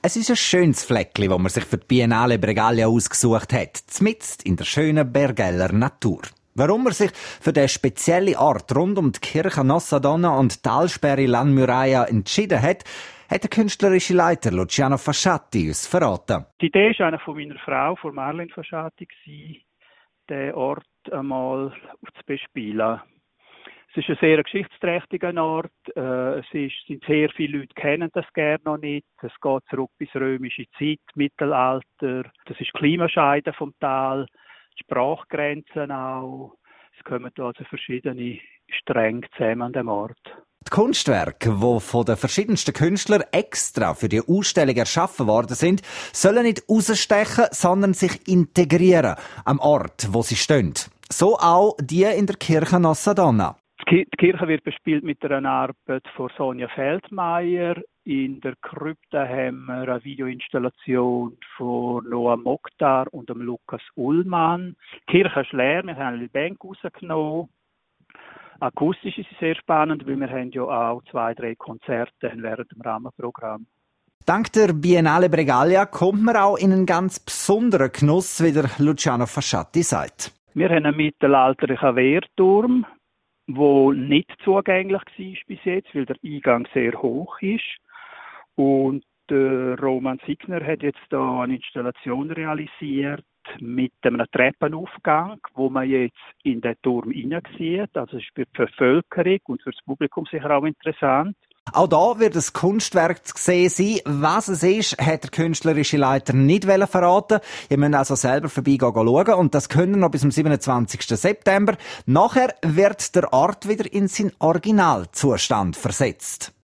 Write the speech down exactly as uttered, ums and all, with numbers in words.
Es ist ein schönes Fleckchen, das man sich für die Biennale Bregaglia ausgesucht hat, mitten in der schönen Bergeller Natur. Warum man sich für den speziellen Ort rund um die Kirche Nossa Donna und Talsperre Lan Muraia entschieden hat, hat der künstlerische Leiter Luciano Fasciatti uns verraten. Die Idee war eine von meiner Frau, von Marlene Fasciatti, den Ort einmal zu bespielen. Es ist ein sehr geschichtsträchtiger Ort. Es ist, sind sehr viele Leute kennen das gerne noch nicht. Es geht zurück bis römische Zeit, Mittelalter. Das ist die Klimascheide vom Tal, die Sprachgrenzen auch. Es kommen also verschiedene Stränge zusammen an dem Ort. Die Kunstwerke, die von den verschiedensten Künstlern extra für die Ausstellung erschaffen worden sind, sollen nicht rausstechen, sondern sich integrieren am Ort, wo sie stehen. So auch die in der Kirche Nossa Donna. Die Kirche wird bespielt mit einer Arbeit von Sonja Feldmeier. In der Krypta haben wir eine Videoinstallation von Noah Mokhtar und dem Lukas Ullmann. Die Kirche ist leer, wir haben die Bank rausgenommen. Akustisch ist es sehr spannend, weil wir haben ja auch zwei, drei Konzerte während dem Rahmenprogramm. Dank der Biennale Bregaglia kommt man auch in einen ganz besonderen Genuss, wie der Luciano Fasciatti sagt. Wir haben einen mittelalterlichen Wehrturm, der nicht zugänglich war bis jetzt, weil der Eingang sehr hoch ist. Und der Roman Signer hat jetzt da eine Installation realisiert mit einem Treppenaufgang, wo man jetzt in den Turm hineinsieht. Also es ist für die Bevölkerung und für das Publikum sicher auch interessant. Auch da wird das Kunstwerk zu sehen sein. Was es ist, hat der künstlerische Leiter nicht verraten. Ihr müsst also selber vorbeigehen schauen. Und das können noch bis zum siebenundzwanzigsten September. Nachher wird der Ort wieder in seinen Originalzustand versetzt.